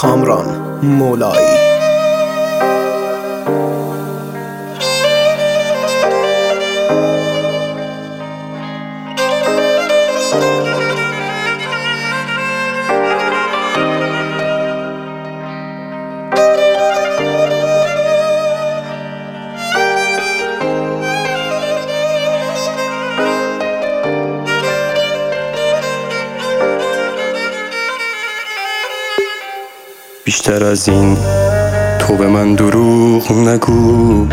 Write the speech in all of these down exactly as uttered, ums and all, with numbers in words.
کامران مولایی. بیشتر از این تو به من دروغ نگو،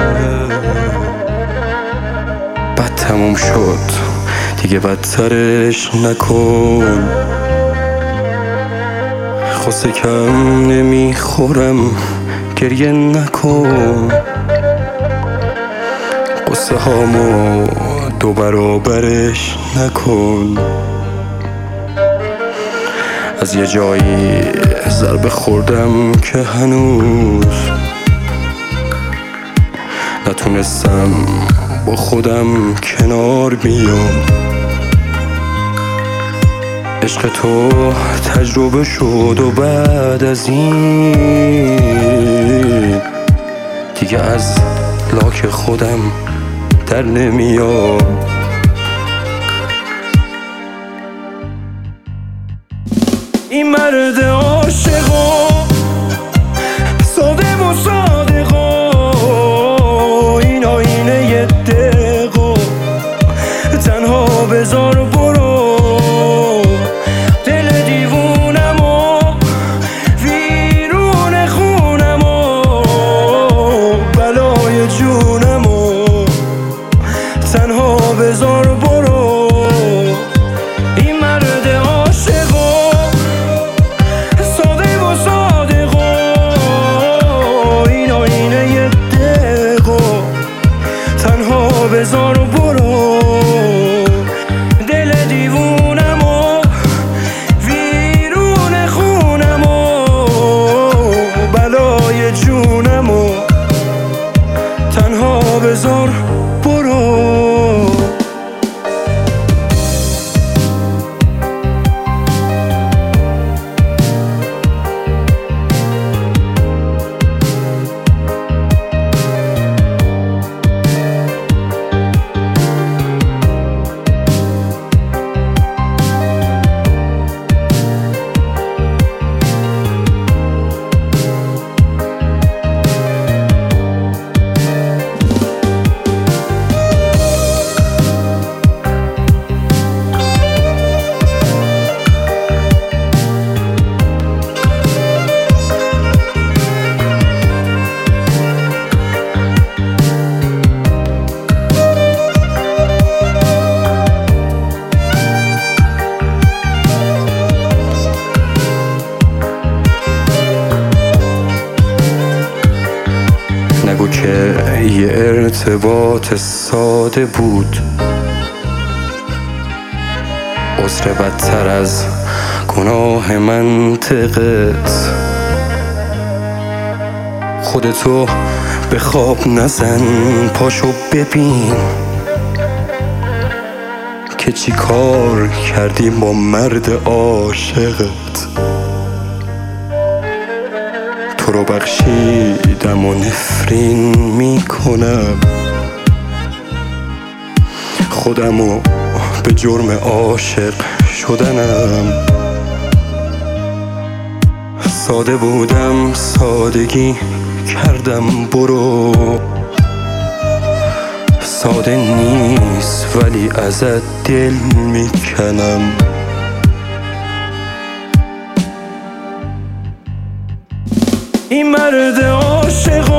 بد تموم شد دیگه بدترش نکن. خسته کم نمیخورم گریه نکن، قصه هامو دو برابرش نکن. از یه جایی ضربه خوردم که هنوز نتونستم با خودم کنار بیام. عشق تو تجربه شد و بعد از این دیگه از لاک خودم در نمیام. این مرد عاشقا ساده و صادقا، این آینه یه دقا تنها بذار برو. دل دیوونمو ویرون خونمو بلای جونمو تنها بذار برو. این مرد عاشقا بذار برو. دل دیوونمو ویرون خونمو بلای جونمو تنها بذار برو. نگو که یه ارتباط ساده بود، عذر بدتر از گناه منطقت. خودتو به خواب نزن، پاشو ببین که چی کار کردی با مرد عاشقت. تو رو بخشیدم و نفرین میکنم، خودمو به جرم عاشق شدنم. ساده بودم سادگی کردم برو. ساده نیست ولی ازت دل میکنم. این مرد عاشق